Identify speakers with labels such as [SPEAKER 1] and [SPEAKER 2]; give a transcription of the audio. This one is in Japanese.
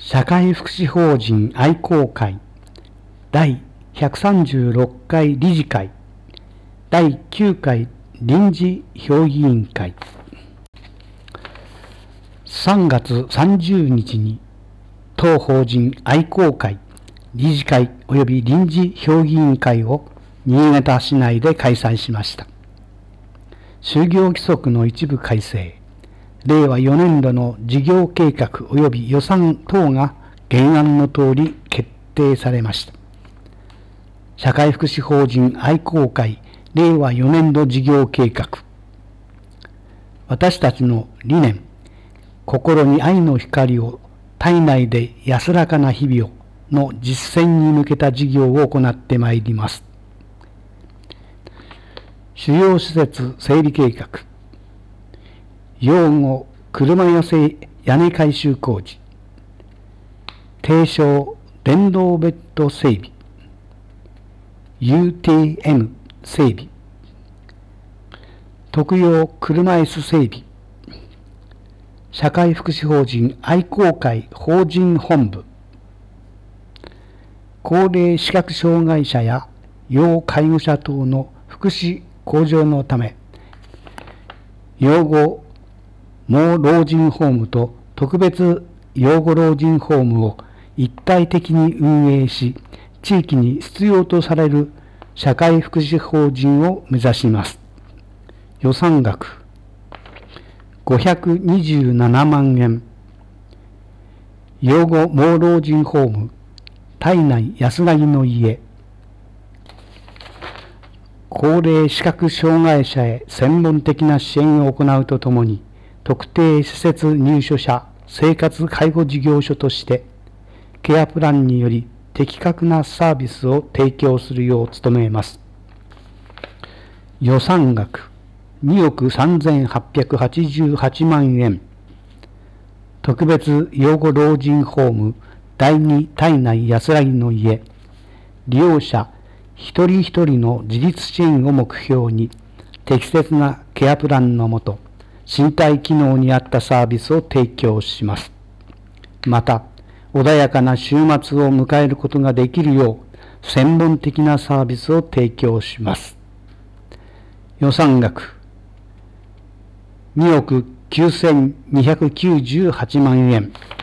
[SPEAKER 1] 社会福祉法人愛好会第136回理事会第9回臨時評議員会3月30日に当法人愛好会理事会及び臨時評議員会を新潟市内で開催しました。就業規則の一部改正、令和4年度の事業計画及び予算等が原案の通り決定されました。社会福祉法人愛好会令和4年度事業計画。私たちの理念、心に愛の光を体内で安らかな日々をの実践に向けた事業を行ってまいります。主要施設整備計画、用語車寄せ屋根改修工事、低床電動ベッド整備、UTM 整備、特用車椅子整備、社会福祉法人愛好会法人本部、高齢視覚障害者や要介護者等の福祉向上のため、養護盲老人ホームと特別養護老人ホームを一体的に運営し、地域に必要とされる社会福祉法人を目指します。予算額527万円。養護盲老人ホーム体内安らぎの家、高齢視覚障害者へ専門的な支援を行うとともに、特定施設入所者生活介護事業所としてケアプランにより的確なサービスを提供するよう努めます。予算額2億3888万円。特別養護老人ホーム第2体内安らぎの家、利用者一人一人の自立支援を目標に適切なケアプランのもと身体機能に合ったサービスを提供します。また穏やかな週末を迎えることができるよう専門的なサービスを提供します。予算額2億9298万円。